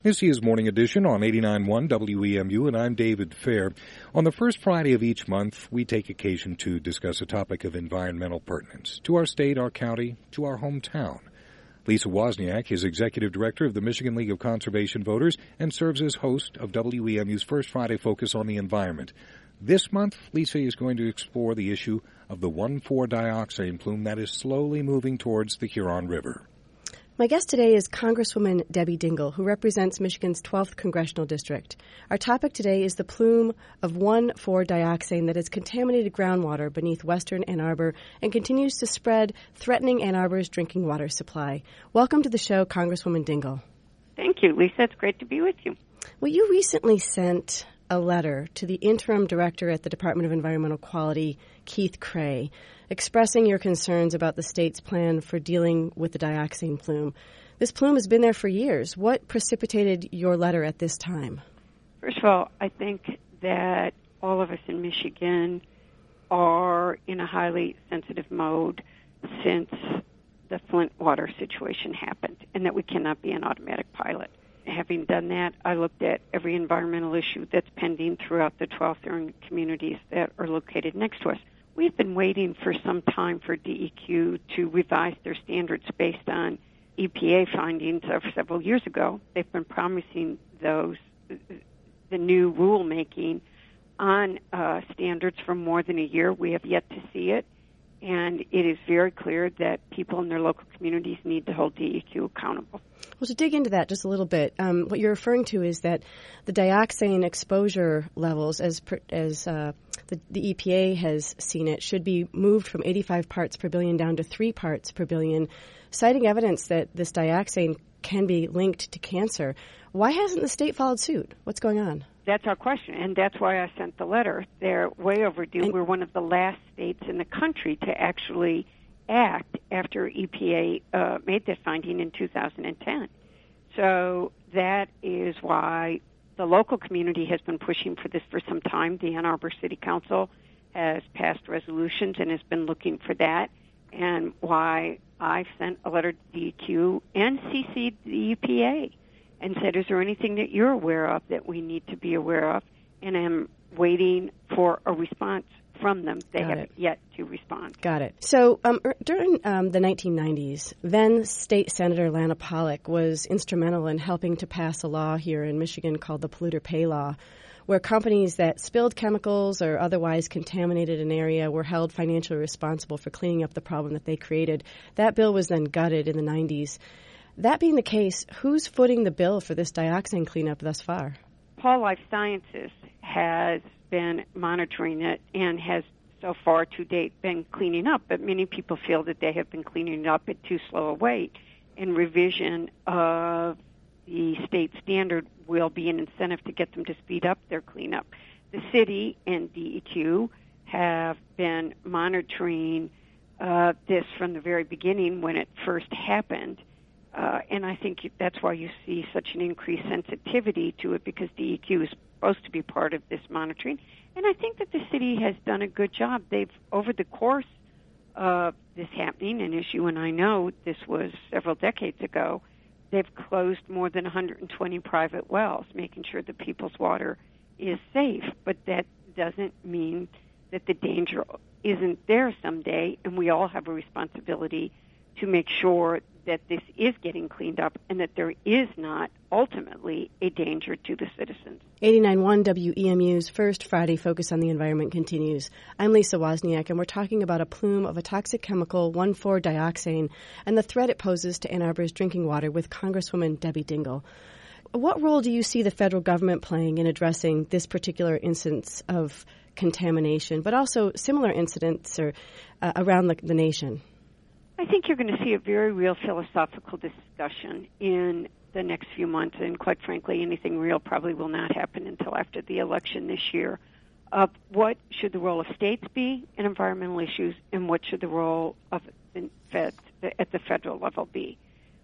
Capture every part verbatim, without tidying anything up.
This is Morning Edition on eighty-nine point one W E M U, and I'm David Fair. On the first Friday of each month, we take occasion to discuss a topic of environmental pertinence to our state, our county, to our hometown. Lisa Wozniak is Executive Director of the Michigan League of Conservation Voters and serves as host of W E M U's First Friday Focus on the Environment. This month, Lisa is going to explore the issue of the one four dioxane plume that is slowly moving towards the Huron River. My guest today is Congresswoman Debbie Dingell, who represents Michigan's twelfth Congressional District. Our topic today is the plume of one four dioxane that has contaminated groundwater beneath western Ann Arbor and continues to spread, threatening Ann Arbor's drinking water supply. Welcome to the show, Congresswoman Dingell. Thank you, Lisa. It's great to be with you. Well, you recently sent a letter to the interim director at the Department of Environmental Quality, Keith Cray, expressing your concerns about the state's plan for dealing with the dioxane plume. This plume has been there for years. What precipitated your letter at this time? First of all, I think that all of us in Michigan are in a highly sensitive mode since the Flint water situation happened, and that we cannot be an automatic pilot. Having done that, I looked at every environmental issue that's pending throughout the twelve communities that are located next to us. We've been waiting for some time for D E Q to revise their standards based on E P A findings of several years ago. They've been promising those, the new rulemaking on uh, standards for more than a year. We have yet to see it, and it is very clear that people in their local communities need to hold D E Q accountable. Well, to dig into that just a little bit, um, what you're referring to is that the dioxane exposure levels, as per, as uh, the, the E P A has seen it, should be moved from eighty-five parts per billion down to three parts per billion, citing evidence that this dioxane can be linked to cancer. Why hasn't the state followed suit? What's going on? That's our question, and that's why I sent the letter. They're way overdue. And we're one of the last states in the country to actually act after E P A uh, made this finding in two thousand ten. So that is why the local community has been pushing for this for some time. The Ann Arbor City Council has passed resolutions and has been looking for that, and why I sent a letter to D E Q and C C'd the E P A and said, is there anything that you're aware of that we need to be aware of? And I'm waiting for a response from them. They Got have it. yet to respond. Got it. So um, er, during um, the nineteen nineties, then State Senator Lana Pollock was instrumental in helping to pass a law here in Michigan called the Polluter Pay Law, where companies that spilled chemicals or otherwise contaminated an area were held financially responsible for cleaning up the problem that they created. That bill was then gutted in the nineties. That being the case, who's footing the bill for this dioxane cleanup thus far? Paul Life Sciences has been monitoring it and has so far to date been cleaning up, but many people feel that they have been cleaning it up at too slow a rate, and revision of the state standard will be an incentive to get them to speed up their cleanup. The city and D E Q have been monitoring uh, this from the very beginning when it first happened. Uh, and I think that's why you see such an increased sensitivity to it, because D E Q is supposed to be part of this monitoring. And I think that the city has done a good job. They've, over the course of this happening, and as you and I know, this was several decades ago, they've closed more than one hundred twenty private wells, making sure that people's water is safe. But that doesn't mean that the danger isn't there someday, and we all have a responsibility to make sure that this is getting cleaned up and that there is not ultimately a danger to the citizens. eighty-nine point one W E M U's First Friday Focus on the Environment continues. I'm Lisa Wozniak, and we're talking about a plume of a toxic chemical, one four dioxane, and the threat it poses to Ann Arbor's drinking water with Congresswoman Debbie Dingell. What role do you see the federal government playing in addressing this particular instance of contamination, but also similar incidents or, uh, around the, the nation? I think you're going to see a very real philosophical discussion in the next few months, and quite frankly, anything real probably will not happen until after the election this year, of what should the role of states be in environmental issues and what should the role of the fed, at the federal level be.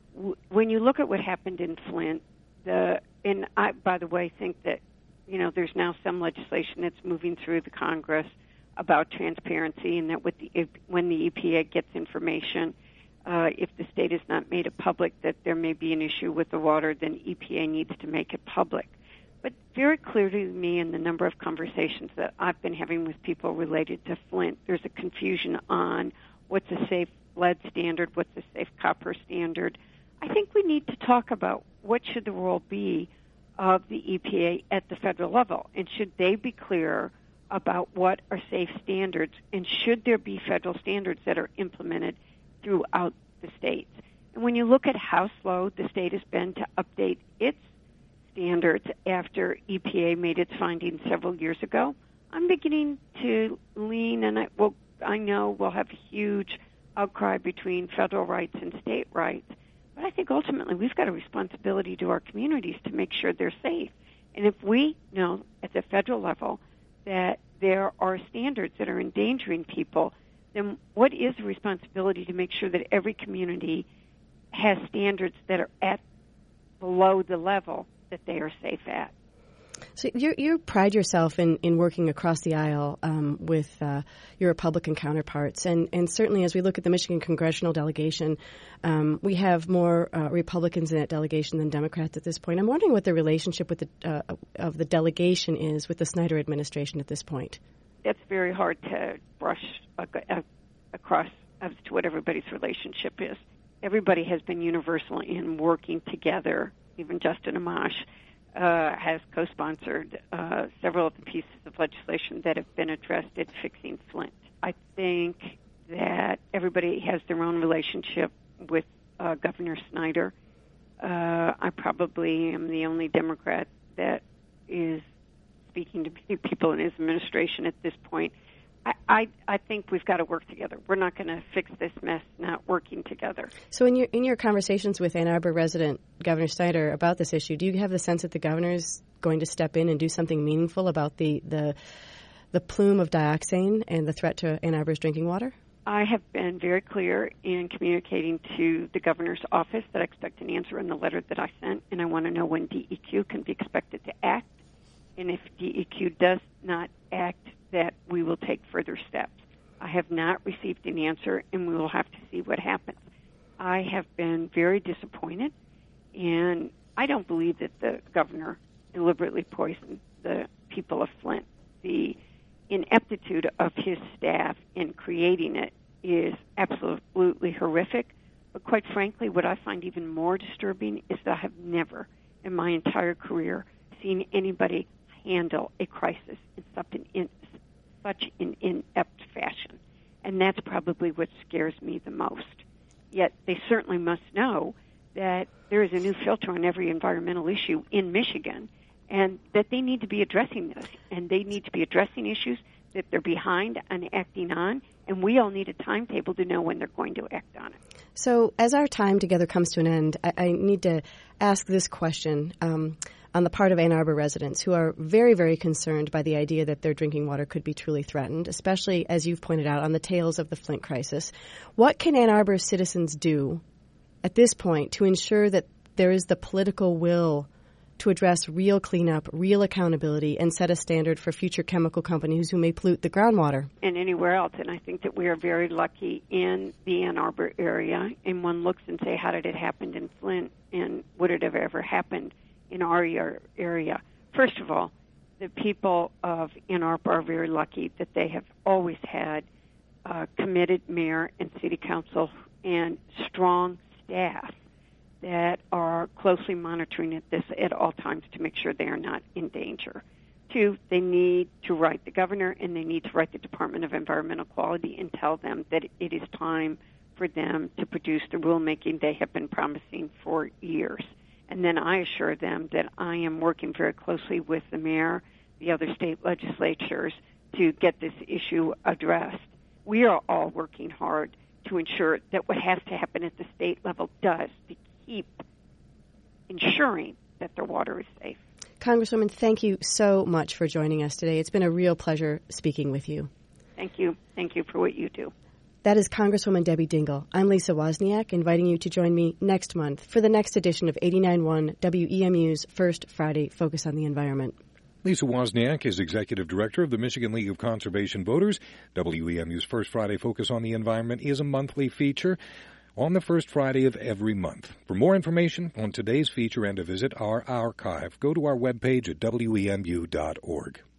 When you look at what happened in Flint, the and I, by the way, think that, you know, there's now some legislation that's moving through the Congress about transparency, and that with the, when the E P A gets information, Uh, if the state has not made it public that there may be an issue with the water, then E P A needs to make it public. But very clearly to me in the number of conversations that I've been having with people related to Flint, there's a confusion on what's a safe lead standard, what's a safe copper standard. I think we need to talk about what should the role be of the E P A at the federal level, and should they be clear about what are safe standards, and should there be federal standards that are implemented throughout the states. And when you look at how slow the state has been to update its standards after E P A made its findings several years ago, I'm beginning to lean, and I, well, I know we'll have a huge outcry between federal rights and state rights, but I think ultimately we've got a responsibility to our communities to make sure they're safe. And if we know at the federal level that there are standards that are endangering people, then what is the responsibility to make sure that every community has standards that are at below the level that they are safe at? So you you pride yourself in, in working across the aisle um, with uh, your Republican counterparts, and, and certainly as we look at the Michigan congressional delegation, um, we have more uh, Republicans in that delegation than Democrats at this point. I'm wondering what the relationship with the uh, of the delegation is with the Snyder administration at this point. That's very hard to brush across as to what everybody's relationship is. Everybody has been universal in working together. Even Justin Amash uh, has co-sponsored uh, several of the pieces of legislation that have been addressed at fixing Flint. I think that everybody has their own relationship with uh, Governor Snyder. Uh, I probably am the only Democrat that is speaking to many people in his administration at this point. I, I, I think we've got to work together. We're not going to fix this mess not working together. So in your in your conversations with Ann Arbor resident Governor Snyder about this issue, do you have the sense that the governor is going to step in and do something meaningful about the, the, the plume of dioxane and the threat to Ann Arbor's drinking water? I have been very clear in communicating to the governor's office that I expect an answer in the letter that I sent, and I want to know when D E Q can be expected to act. And if D E Q does not act, that we will take further steps. I have not received an answer, and we will have to see what happens. I have been very disappointed, and I don't believe that the governor deliberately poisoned the people of Flint. The ineptitude of his staff in creating it is absolutely horrific. But quite frankly, what I find even more disturbing is that I have never in my entire career seen anybody handle a crisis in such an, in, such an inept fashion. And that's probably what scares me the most. Yet they certainly must know that there is a new filter on every environmental issue in Michigan, and that they need to be addressing this, and they need to be addressing issues that they're behind on acting on, and we all need a timetable to know when they're going to act on it. So as our time together comes to an end, I, I need to ask this question um, on the part of Ann Arbor residents who are very, very concerned by the idea that their drinking water could be truly threatened, especially, as you've pointed out, on the tails of the Flint crisis. What can Ann Arbor citizens do at this point to ensure that there is the political will to address real cleanup, real accountability, and set a standard for future chemical companies who may pollute the groundwater? And anywhere else. And I think that we are very lucky in the Ann Arbor area. And one looks and say, how did it happen in Flint? And would it have ever happened in our area? First of all, the people of Ann Arbor are very lucky that they have always had a committed mayor and city council and strong staff that are closely monitoring at this at all times to make sure they are not in danger. Two, they need to write the governor and they need to write the Department of Environmental Quality and tell them that it is time for them to produce the rulemaking they have been promising for years. And then I assure them that I am working very closely with the mayor, the other state legislatures, to get this issue addressed. We are all working hard to ensure that what has to happen at the state level does to keep ensuring that their water is safe. Congresswoman, thank you so much for joining us today. It's been a real pleasure speaking with you. Thank you. Thank you for what you do. That is Congresswoman Debbie Dingell. I'm Lisa Wozniak, inviting you to join me next month for the next edition of eighty-nine point one W E M U's First Friday Focus on the Environment. Lisa Wozniak is Executive Director of the Michigan League of Conservation Voters. W E M U's First Friday Focus on the Environment is a monthly feature. on the first Friday of every month. For more information on today's feature and to visit our archive, go to our webpage at W E M U dot org.